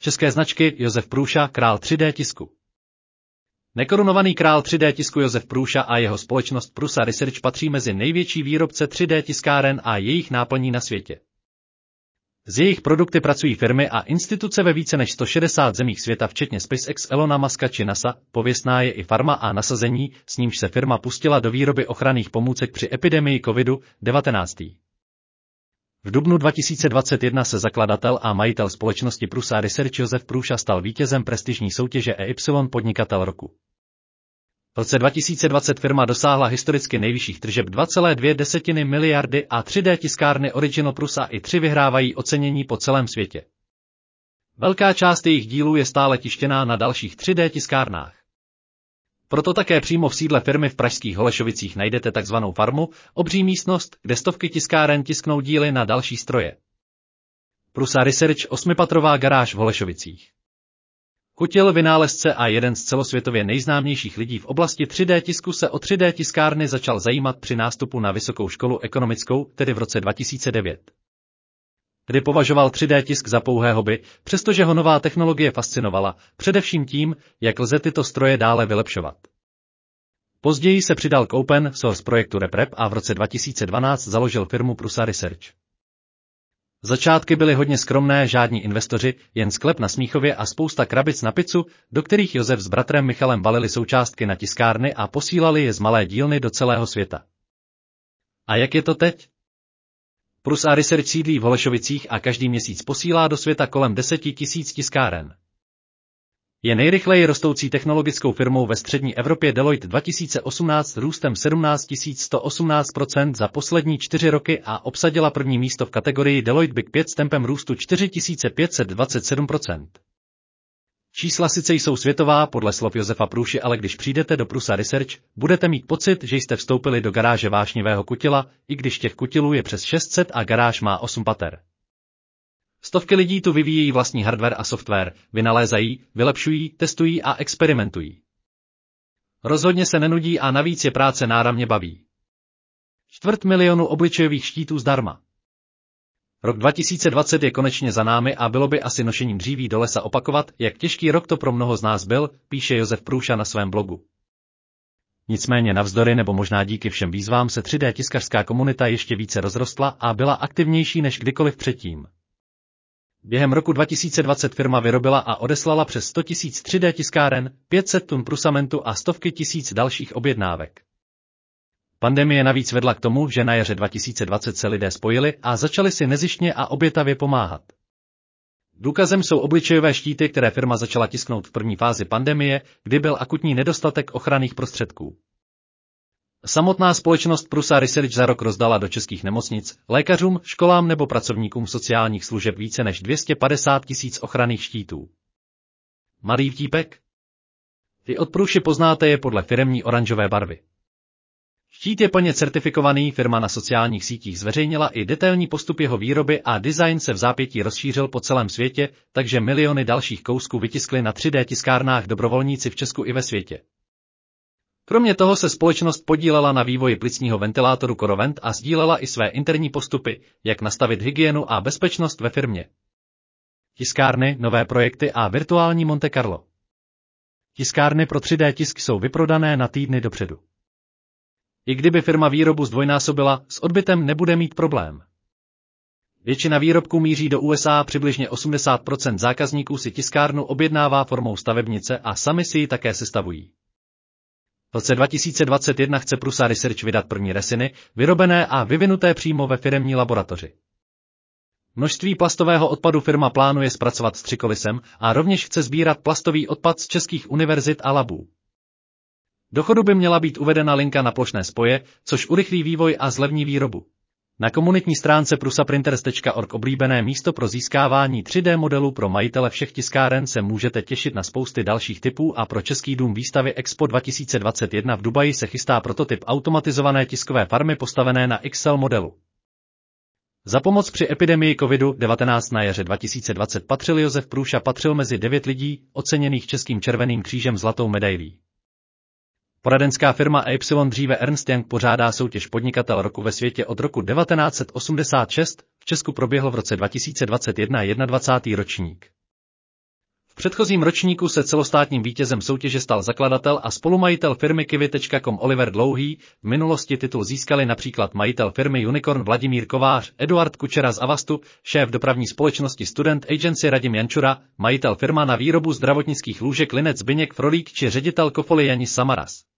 české značky Josef Průša, král 3D tisku. Nekorunovaný král 3D tisku Josef Průša a jeho společnost Prusa Research patří mezi největší výrobce 3D tiskáren a jejich náplní na světě. S jejich produkty pracují firmy a instituce ve více než 160 zemích světa včetně SpaceX, Elona Muska či NASA. Pověstná je i farma a nasazení, s nímž se firma pustila do výroby ochranných pomůcek při epidemii COVID-19. V dubnu 2021 se zakladatel a majitel společnosti Prusa Research Josef Průša stal vítězem prestižní soutěže EY Podnikatel roku. V roce 2020 firma dosáhla historicky nejvyšších tržeb 2,2 miliardy a 3D tiskárny Original Prusa i 3 vyhrávají ocenění po celém světě. Velká část jejich dílů je stále tištěná na dalších 3D tiskárnách. Proto také přímo v sídle firmy v pražských Holešovicích najdete takzvanou farmu, obří místnost, kde stovky tiskáren tisknou díly na další stroje. Prusa Research 8patrová garáž v Holešovicích. Kutil, vynálezce a jeden z celosvětově nejznámějších lidí v oblasti 3D tisku se o 3D tiskárny začal zajímat při nástupu na Vysokou školu ekonomickou, tedy v roce 2009. Kdy považoval 3D tisk za pouhé hobby, přestože ho nová technologie fascinovala, především tím, jak lze tyto stroje dále vylepšovat. Později se přidal k open source projektu RepRap a v roce 2012 založil firmu Prusa Research. Začátky byly hodně skromné, žádní investoři, jen sklep na Smíchově a spousta krabic na pizzu, do kterých Josef s bratrem Michalem balili součástky na tiskárny a posílali je z malé dílny do celého světa. A jak je to teď? Prusa Research sídlí v Holešovicích a každý měsíc posílá do světa kolem 10 000 tiskáren. Je nejrychleji rostoucí technologickou firmou ve střední Evropě. Deloitte 2018 růstem 17 118% za poslední 4 roky a obsadila první místo v kategorii Deloitte Big 5 s tempem růstu 4527%. Čísla sice jsou světová podle slov Josefa Průši, ale když přijdete do Prusa Research, budete mít pocit, že jste vstoupili do garáže vášnivého kutila, i když těch kutilů je přes 600 a garáž má 8 pater. Stovky lidí tu vyvíjejí vlastní hardware a software, vynalézají, vylepšují, testují a experimentují. Rozhodně se nenudí a navíc je práce náramně baví. 250 000 obličejových štítů zdarma. Rok 2020 je konečně za námi a bylo by asi nošením dříví do lesa opakovat, jak těžký rok to pro mnoho z nás byl, píše Josef Průša na svém blogu. Nicméně navzdory nebo možná díky všem výzvám se 3D tiskařská komunita ještě více rozrostla a byla aktivnější než kdykoliv předtím. Během roku 2020 firma vyrobila a odeslala přes 100 000 3D tiskáren, 500 tun prusamentu a stovky tisíc dalších objednávek. Pandemie navíc vedla k tomu, že na jaře 2020 se lidé spojili a začali si nezištně a obětavě pomáhat. Důkazem jsou obličejové štíty, které firma začala tisknout v první fázi pandemie, kdy byl akutní nedostatek ochranných prostředků. Samotná společnost Prusa Research za rok rozdala do českých nemocnic, lékařům, školám nebo pracovníkům sociálních služeb více než 250 000 ochranných štítů. Malý vtípek? Vy od Průši poznáte je podle firemní oranžové barvy. Štít je plně certifikovaný, firma na sociálních sítích zveřejnila i detailní postup jeho výroby a design se v zápětí rozšířil po celém světě, takže miliony dalších kousků vytiskli na 3D tiskárnách dobrovolníci v Česku i ve světě. Kromě toho se společnost podílela na vývoji plicního ventilátoru CoroVent a sdílela i své interní postupy, jak nastavit hygienu a bezpečnost ve firmě. Tiskárny, nové projekty a virtuální Monte Carlo. Tiskárny pro 3D tisk jsou vyprodané na týdny dopředu. I kdyby firma výrobu zdvojnásobila, s odbytem nebude mít problém. Většina výrobků míří do USA, přibližně 80% zákazníků si tiskárnu objednává formou stavebnice a sami si ji také sestavují. V roce 2021 chce Prusa Research vydat první resiny, vyrobené a vyvinuté přímo ve firemní laboratoři. Množství plastového odpadu firma plánuje zpracovat střikolisem a rovněž chce sbírat plastový odpad z českých univerzit a labů. Do chodu by měla být uvedena linka na plošné spoje, což urychlí vývoj a zlevní výrobu. Na komunitní stránce prusaprinters.org, oblíbené místo pro získávání 3D modelů pro majitele všech tiskáren, se můžete těšit na spousty dalších typů a pro Český dům výstavy Expo 2021 v Dubaji se chystá prototyp automatizované tiskové farmy postavené na XL modelu. Za pomoc při epidemii COVID-19 na jaře 2020 Josef Průša patřil mezi 9 lidí, oceněných Českým červeným křížem zlatou medailí. Poradenská firma EY, dříve Ernst Young, pořádá soutěž Podnikatel roku ve světě od roku 1986, v Česku proběhl v roce 2021 21. ročník. předchozím ročníku se celostátním vítězem soutěže stal zakladatel a spolumajitel firmy Kiwi.com Oliver Dlouhý, v minulosti titul získali například majitel firmy Unicorn Vladimír Kovář, Eduard Kučera z Avastu, šéf dopravní společnosti Student Agency Radim Jančura, majitel firma na výrobu zdravotnických lůžek Linec Zbyněk Frolík či ředitel Kofoly Janis Samaras.